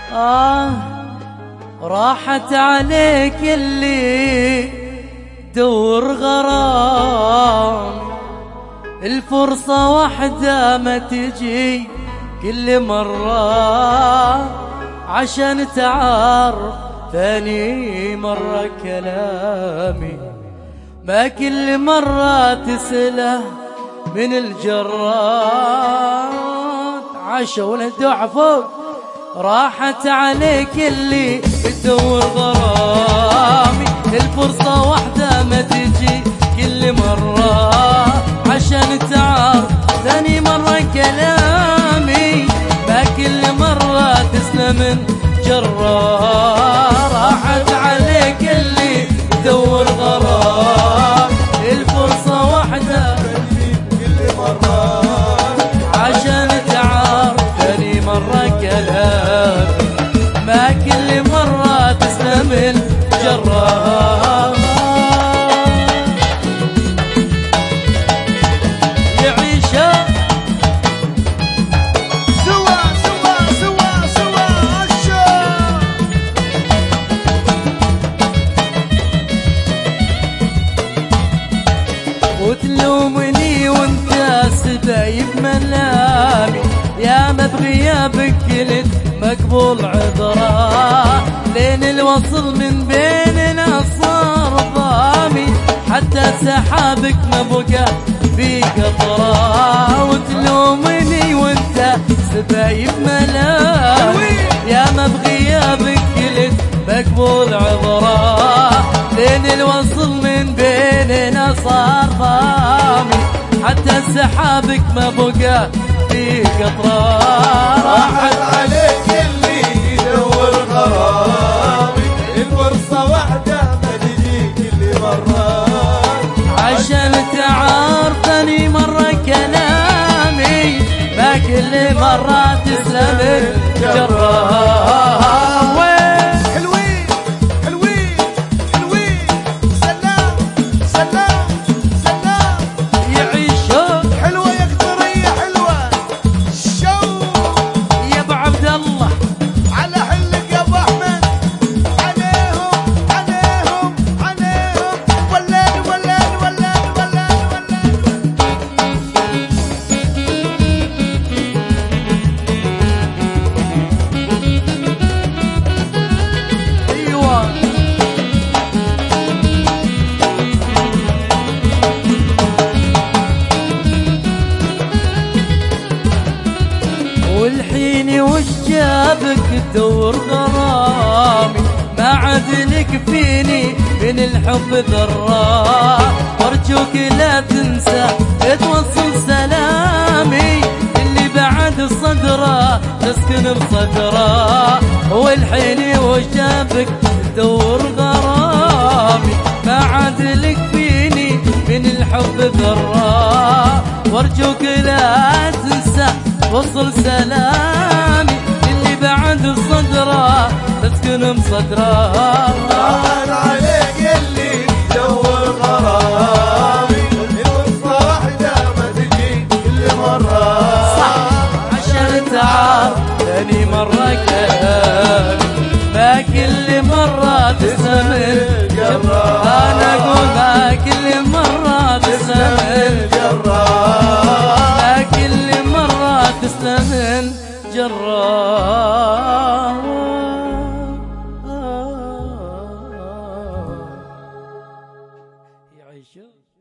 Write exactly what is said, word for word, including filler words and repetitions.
آه راحت عليك اللي دور غرام، الفرصة واحدة ما تجي كل مرة، عشان تعرف ثاني مرة كلامي ما كل مرة تسله من الجرات. عاشوا وندوع فوق. راحت عليك اللي تدور غرامي، الفرصة واحدة ما تجي كل مرة، عشان تعرف ثاني مرة كلامي ما كل مرة تسلم من جرار. راحت عليك اللي تدور غرامي، الفرصة واحدة كل مرة، عشان تعرف ثاني مرة كلامي ما كل مرة تسلم الجرار. يعيشها سوا سوا سوا سوا عشا. وتلومني وانت سبايب ملامي، يا ما بغيابك كنت مقبول عذرا، لين الوصل من بيننا صار ضامي، حتى سحابك ما بقى في قطرة. وتلومني وانت سبايب ملامي، يا ما بغيابك كنت مقبول عذرا، لين الوصل من بيننا صار ضامي، حتى سحابك ما بقى في قطرة. راحت عليك اللي يدور غرامي، الفرصة واحدة ما تجي كل مرة، عشان تعرف ثاني مرة كلامي ما كل مرة تسلم الجرار. حلوين حلوين حلوين، سلام سلام سلام. يعيشوا حلوة يا قطرية حلوة، شو يا ابو عبد الله على حلك يا ابو احمد، عليهم عليهم عليهم، ولاد ولاد ولاد ولاد ولاد. ايوه والحين وش جابك تدور غرامي، ما عاد لك فيني من الحب ذرة، وارجوك لا تنسى توصل سلامي، اللي بعد صدره تسكن بصدره. والحين وش جابك تدور غرامي، ما عاد لك فيني من الحب ذرة، وارجوك لا تنسى وصل سلامي، اللي بعد صدره تسكن بصدره. راحت عليك اللي تدور غرامي، الفرصة واحدة ما تجي كل مرة، صح عشان تعرف ثاني مرة كلامي ما كل مرة تسلم الجرار. أنا أقول ما كل مرة تسلم الجرار، ما كل مرة تسلم الجرار. يعيش